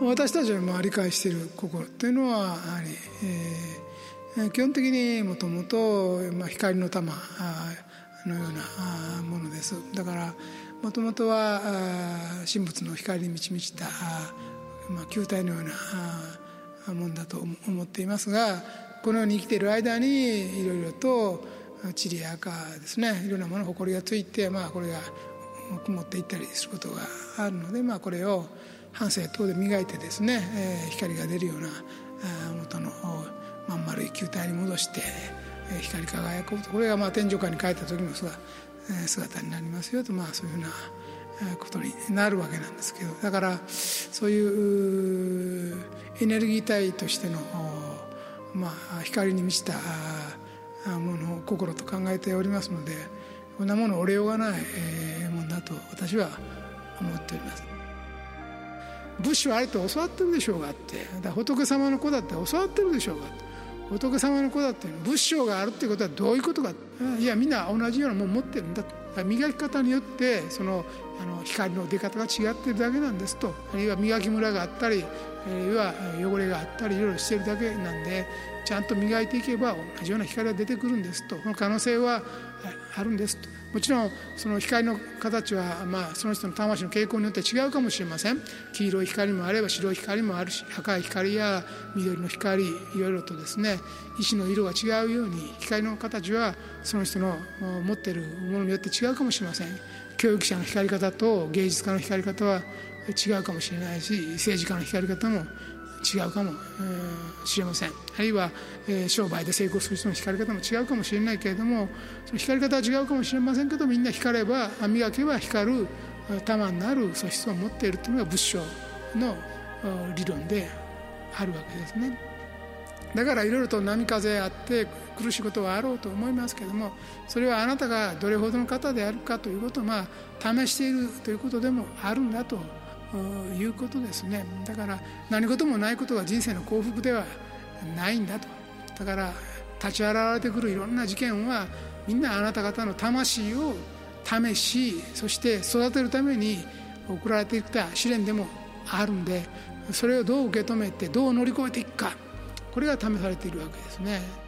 私たちが理解している心というのはやはり、基本的にもともと光の玉のようなものです。だからもともとは神仏の光に満ち満ちた球体のようなものだと思っていますが、この世に生きている間にいろいろと塵や垢ですね、いろんなもの埃がついて、これが曇っていったりすることがあるので、これを半生等で磨いてですね、光が出るような元のまん丸い球体に戻して光り輝くこと、これが天井下に帰った時の姿になりますよと、そういうふうなことになるわけなんですけど、だからそういうエネルギー体としての光に満ちたものを心と考えておりますので、こんなもの折れようがないものだと私は思っております。仏師はあれと教わってるでしょうがって、仏様の子だって教わってるでしょうが、仏様の子だって仏性があるっていうことはどういうことか、いやみんな同じようなもの持ってるんだと、磨き方によってその光の出方が違ってるだけなんですと、あるいは磨きムラがあったり、あるいは汚れがあったりいろいろしてるだけなんで、ちゃんと磨いていけば同じような光が出てくるんですと、その可能性はあるんですと。もちろんその光の形はその人の魂の傾向によって違うかもしれません。黄色い光もあれば白い光もあるし、赤い光や緑の光、いろいろとですね、石の色が違うように光の形はその人の持っているものによって違うかもしれません。教育者の光り方と芸術家の光り方は違うかもしれないし、政治家の光り方も違うかもしれません。あるいは商売で成功する人の光り方も違うかもしれないけれども、その光り方は違うかもしれませんけど、みんな光れば磨けば光る玉になる素質を持っているというのが仏性の理論であるわけですね。だからいろいろと波風あって苦しいことはあろうと思いますけれども、それはあなたがどれほどの方であるかということを試しているということでもあるんだということですね。だから何事もないことが人生の幸福ではないんだと。だから立ち現れてくるいろんな事件はみんなあなた方の魂を試し、そして育てるために送られてきた試練でもあるんで、それをどう受け止めてどう乗り越えていくか、これが試されているわけですね。